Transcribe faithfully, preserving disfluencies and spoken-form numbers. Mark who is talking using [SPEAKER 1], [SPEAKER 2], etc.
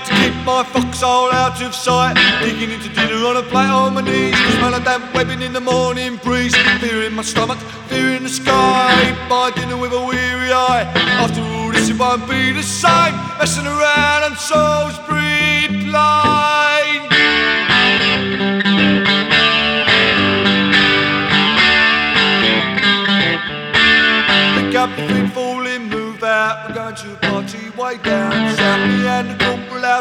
[SPEAKER 1] to keep my foxhole out of sight. Digging into dinner on a plate on my knees. The smell of damp webbing in the morning breeze. Fear in my stomach, fear in the sky. Eat my dinner with a weary eye. After all this it won't be the same. Messing around on Salisbury Plain. Pick up your feet, fall in, move out. We're going to a party way down south. Me and the